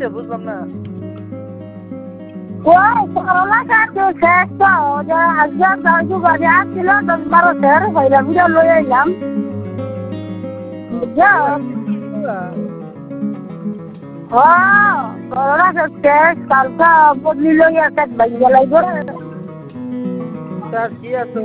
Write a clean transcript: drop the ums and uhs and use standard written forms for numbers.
হয়েছে বুঝলাম না। ওই করলা কাটতে শেষ তো যে আজকে দাদু গাড়ি আসছিল 10-12 সের হইলা বুঝা লই আইলাম বুঝছো। করলা শেষ কালকা বদলি লই আসে ভাই গেলাই করে। তার কি আছে